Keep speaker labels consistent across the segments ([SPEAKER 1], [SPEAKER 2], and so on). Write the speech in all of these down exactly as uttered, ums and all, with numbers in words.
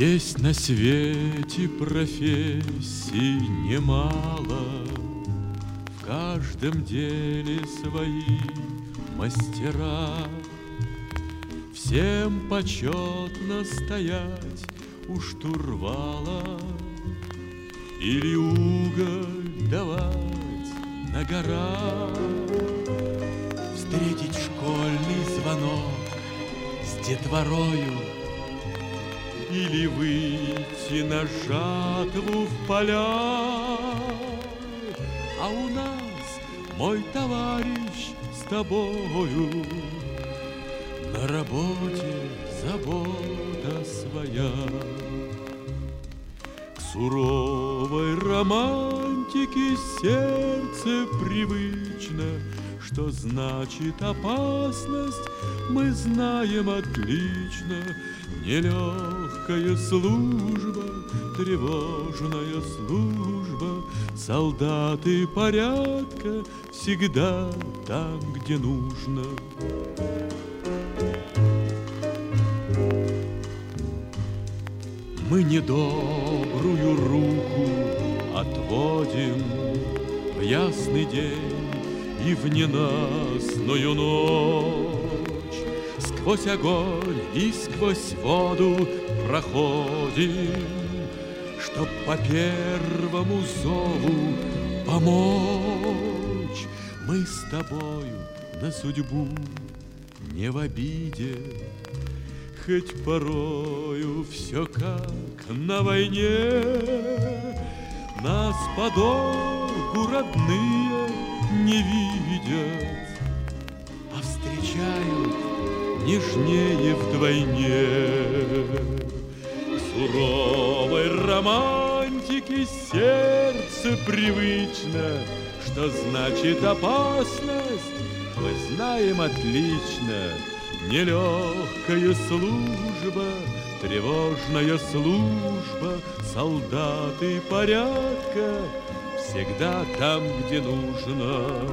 [SPEAKER 1] Есть на свете профессий немало, в каждом деле свои мастера. Всем почетно стоять у штурвала или уголь давать на горах, встретить школьный звонок с детворою или выйти на жатву в поля. А у нас, мой товарищ, с тобою на работе забота своя. К суровой романтике сердце привычно. Что значит опасность, мы знаем отлично. Нелегкая служба, тревожная служба, солдаты порядка всегда там, где нужно. Мы недобрую руку отводим в ясный день и в ненастную ночь. Сквозь огонь и сквозь воду проходим, чтоб по первому зову помочь. Мы с тобою на судьбу не в обиде, хоть порою все как на войне. Нас подолгу родные не видят, а встречают нежнее вдвойне. К суровой романтике сердце привычно. Что значит опасность, мы знаем отлично. Нелегкая служба, тревожная служба, солдаты порядка всегда там, где нужно.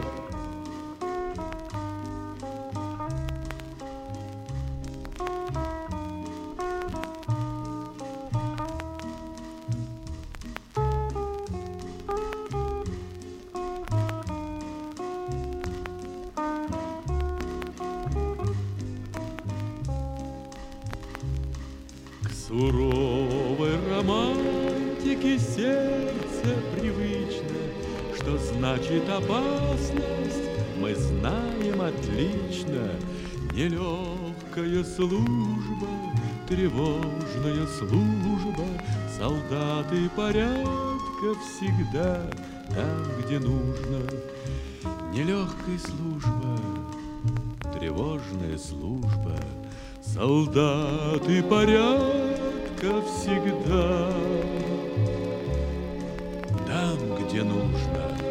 [SPEAKER 1] К суровой романтике сердце привычно. Что значит опасность, мы знаем отлично. Нелегкая служба, тревожная служба, солдаты порядка всегда там, где нужно. Нелегкая служба, тревожная служба, солдаты порядка всегда там, где нужно.